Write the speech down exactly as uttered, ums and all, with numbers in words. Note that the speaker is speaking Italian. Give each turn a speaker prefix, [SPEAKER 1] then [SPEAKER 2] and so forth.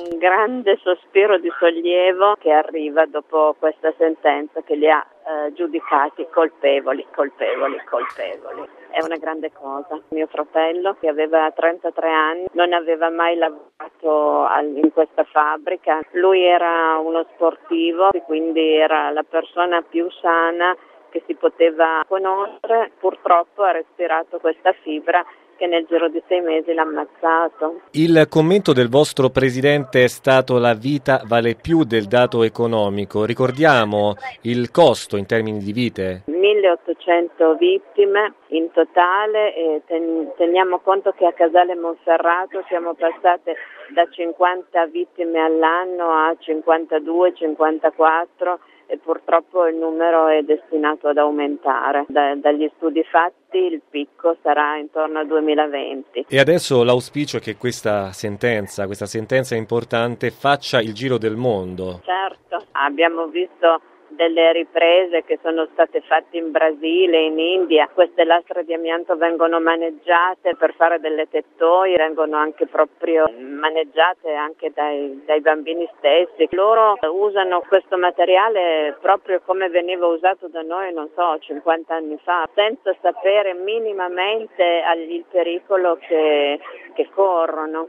[SPEAKER 1] un grande sospiro di sollievo che arriva dopo questa sentenza che li ha eh, giudicati colpevoli, colpevoli, colpevoli. È una grande cosa. Mio fratello, che aveva trentatré anni, non aveva mai lavorato in questa fabbrica. Lui era uno sportivo, quindi era la persona più sana che si poteva conoscere. Purtroppo ha respirato questa fibra che nel giro di sei mesi l'ha ammazzato.
[SPEAKER 2] Il commento del vostro presidente è stato: la vita vale più del dato economico. Ricordiamo il costo in termini di vite?
[SPEAKER 1] milleottocento vittime in totale e ten- teniamo conto che a Casale Monferrato siamo passate da cinquanta vittime all'anno a cinquantadue, cinquantaquattro e purtroppo il numero è destinato ad aumentare. Da, dagli studi fatti il picco sarà intorno al duemilaventi.
[SPEAKER 2] E adesso l'auspicio è che questa sentenza, questa sentenza importante faccia il giro del mondo.
[SPEAKER 1] Certo, abbiamo visto delle riprese che sono state fatte in Brasile, in India. Queste lastre di amianto vengono maneggiate per fare delle tettoie, vengono anche proprio maneggiate anche dai, dai bambini stessi. Loro usano questo materiale proprio come veniva usato da noi, non so, cinquanta anni fa, senza sapere minimamente il pericolo che, che corrono.